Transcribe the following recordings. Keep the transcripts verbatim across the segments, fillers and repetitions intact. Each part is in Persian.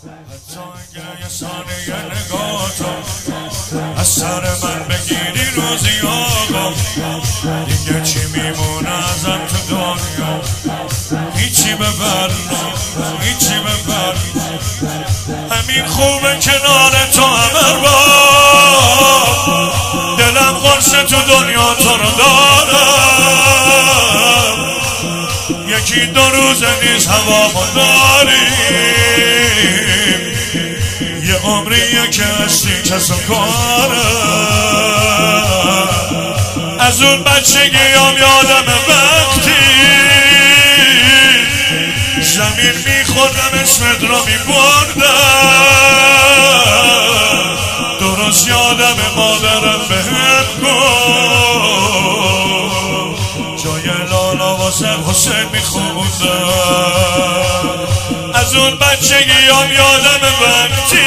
یه ثانیه نگاهتو از سر من بگیری روزی آقا، دیگه چی میمونه ازم تو دنیا؟ هیچی ببر هیچی ببر، همین خوبه کنار تو همر با، دلم قرص تو دنیا تو رو دارم، یکی دو روز نیز هوا داریم، یه عمریه که هستی کس و کارم. از اون بچگیام یادم وقتی زمین میخوردم اسمت رو میبردم، درست یادم مادرم بهم گفت جای لالا واسه حسین میخوندم. از اون بچگیام یادم وقتی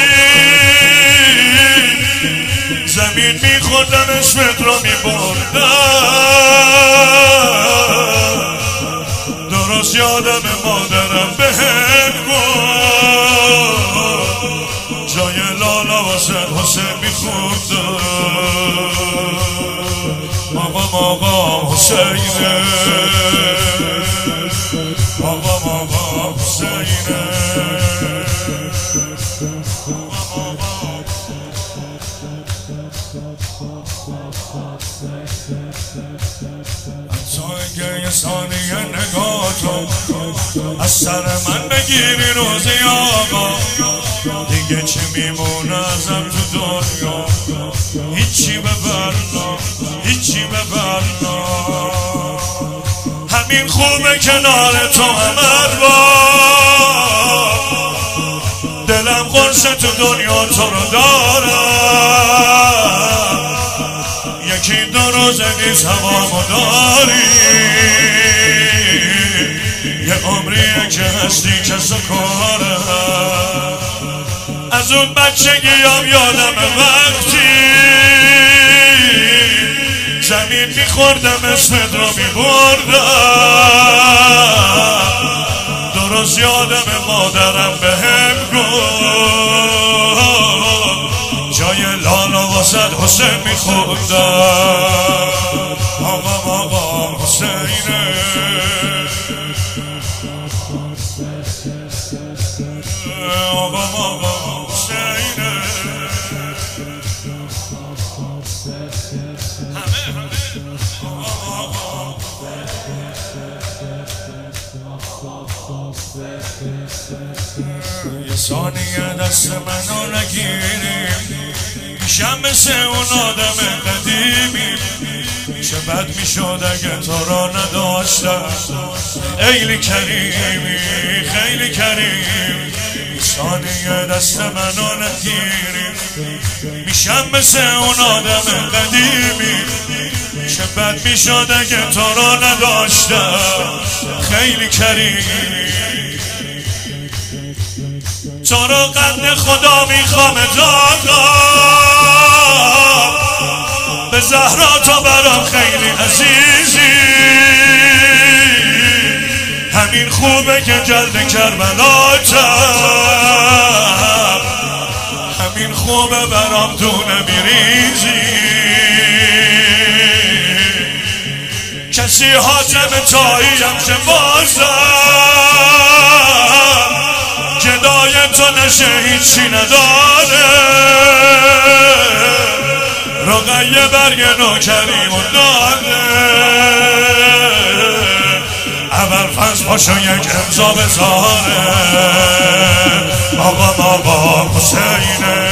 زمین میخوردم اسمت رو میبردم، درست یادم مادرم بهم گفت جای لالا واسه حسین میخوندم. آقا آقا حسینه، آقا آقا حسینه، اگه یه ثانیه نگاهتو از سر من بگیری روزی آقا، دیگه چی میمونه ازم تو دنیا؟ هیچی ببر هیچی ببر، همین خوبه کنار تو همر با، دلم قرص تو دنیا تو رو دارم، یکی دو روز نیز هوا داری، یه عمریه که هستی کس و کارم. از اون بچگیام یادم وقتی زمین میخوردم اسمت رو میبردم، درست یادم مادرم بهم گفت جای لالا واسد حسین میخوندم. آقا آقا حسینه، آقا آقا حسینه، همه همه آقا. یه ثانیه دست منو نگیریم، میشم مثل اون آدم قدیمی، چه بد میشد اگه تو را نداشتم، خیلی کریمی خیلی کریم. ثانیه دست منو نگیری، میشم مثل اون آدم قدیمی، چه بد میشد اگه تو را نداشتم، خیلی کریمی. تو رو قند خدا میخوام دادا، به زهرا تو برام خیلی عزیزی، همین خوبه که جلد کربلاتم، همین خوبه برام دونه میریزی. کسی حاتم تاییم که بازم جدای تو نشه هیچی نداره، رقیه برگ نوکریم و داده، اول فز پاشو یک امضا بذاره. آقا آقا حسینه،